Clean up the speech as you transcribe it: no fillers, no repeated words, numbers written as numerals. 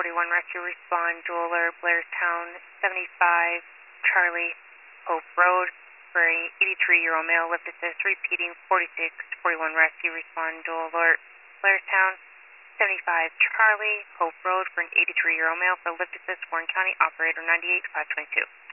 41 rescue respond, dual alert, Blairstown, 75 Charlie Hope Road for an 83-year-old male, lip assist, repeating 4641 rescue respond, dual alert, Blairstown, 75 Charlie Hope Road for an 83-year-old male for lip assist, Warren County, operator 98522.